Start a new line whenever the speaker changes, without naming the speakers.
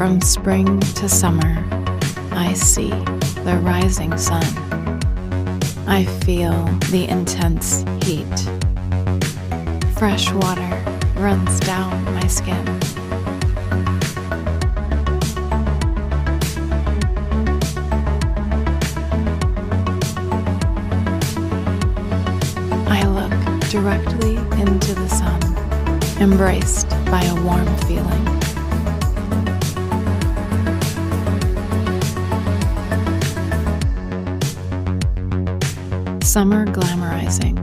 From spring to summer, I see the rising sun. I feel the intense heat. Fresh water runs down my skin. I look directly into the sun, embraced by a warm feeling. Summer glamorizing